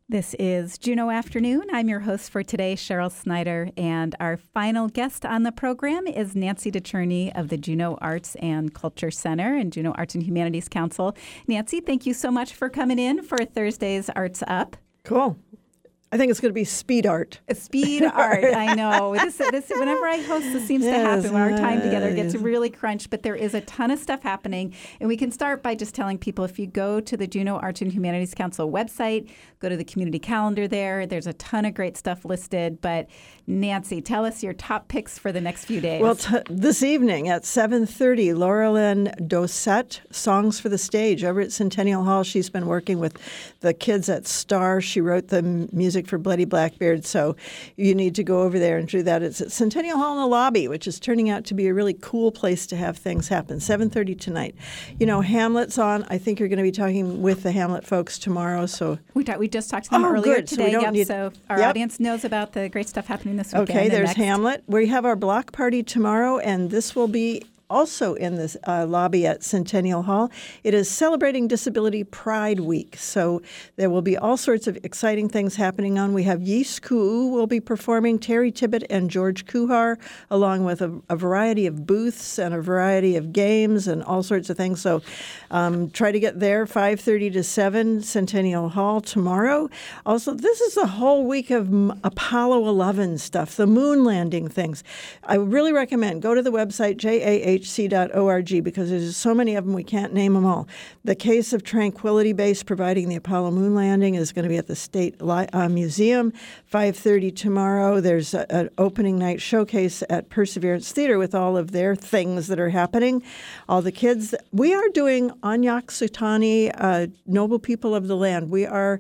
This is Juneau Afternoon. I'm your host for today, Cheryl Snyder, and our final guest on the program is Nancy DeCherney of the Juneau Arts and Culture Center and Juneau Arts and Humanities Council. Nancy, thank you so much for coming in for Thursday's Arts Up. Cool. I think it's going to be speed art. Speed art, I know. This, whenever I host, this seems to happen when our time together gets really crunched, but there is a ton of stuff happening. And we can start by just telling people, if you go to the Juneau Arts and Humanities Council website, go to the community calendar there's a ton of great stuff listed. But Nancy, tell us your top picks for the next few days. Well, this evening at 7:30, Laurelyn Dosset, Songs for the Stage, over at Centennial Hall. She's been working with the kids at STAR. She wrote the music for Bloody Blackbeard, so you need to go over there and do that. It's at Centennial Hall in the lobby, which is turning out to be a really cool place to have things happen. 7:30 tonight. You know, Hamlet's on. I think you're going to be talking with the Hamlet folks tomorrow. So we just talked to them earlier today. So our audience knows about the great stuff happening this weekend. Okay, there's Hamlet. We have our block party tomorrow, and this will be also in this lobby at Centennial Hall. It is celebrating Disability Pride Week, so there will be all sorts of exciting things happening on. We have Yis Kuu will be performing, Terry Tibbet and George Kuhar, along with a variety of booths and a variety of games and all sorts of things. So try to get there, 5:30 to 7, Centennial Hall tomorrow. Also, this is a whole week of Apollo 11 stuff, the moon landing things. I really recommend go to the website, JAHC.org, because there's so many of them we can't name them all. The Case of Tranquility Base providing the Apollo moon landing is going to be at the State Museum, 5:30 tomorrow. There's an opening night showcase at Perseverance Theater with all of their things that are happening. All the kids. We are doing Anyak Sutani, Noble People of the Land. We are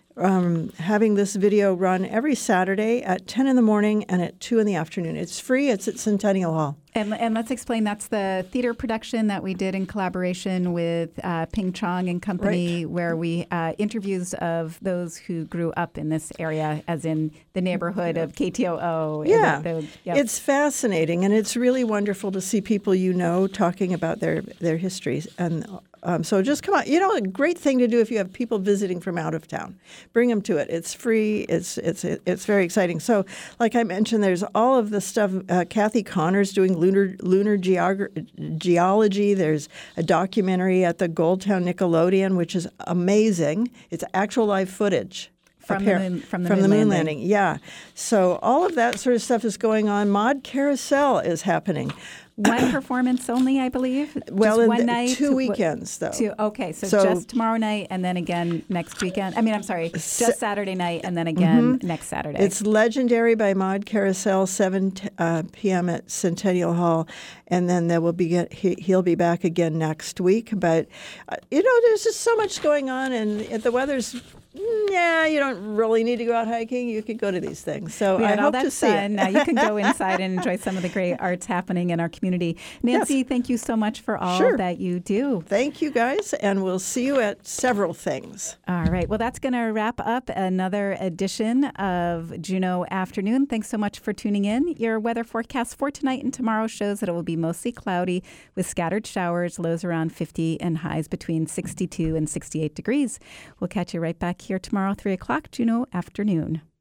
having this video run every Saturday at 10 in the morning and at 2 in the afternoon. It's free. It's at Centennial Hall. And let's explain, that's the theater production that we did in collaboration with Ping Chong and Company, where we interviews of those who grew up in this area, as in the neighborhood of KTOO. Yeah, It's fascinating, and it's really wonderful to see people talking about their histories. And so just come on. You know, a great thing to do if you have people visiting from out of town. Bring them to it. It's free. It's very exciting. So like I mentioned, there's all of the stuff. Kathy Connor's doing lunar geology. There's a documentary at the Goldtown Nickelodeon, which is amazing. It's actual live footage. From the moon landing. Yeah. So all of that sort of stuff is going on. Mod Carousel is happening. One performance only, I believe? Well, just one night? 2 weekends, though. Okay, so just tomorrow night and then again next weekend. Just Saturday night and then again next Saturday. It's Legendary by Mod Carousel, 7 p.m. at Centennial Hall, and then he'll be back again next week. But, there's just so much going on, and the weather's... Yeah, you don't really need to go out hiking. You could go to these things. So I hope to see it. Now you can go inside and enjoy some of the great arts happening in our community. Nancy, thank you so much for all that you do. Thank you, guys, and we'll see you at several things. All right. Well, that's going to wrap up another edition of Juneau Afternoon. Thanks so much for tuning in. Your weather forecast for tonight and tomorrow shows that it will be mostly cloudy with scattered showers, lows around 50 and highs between 62 and 68 degrees. We'll catch you right back here tomorrow, 3 o'clock, Juneau Afternoon.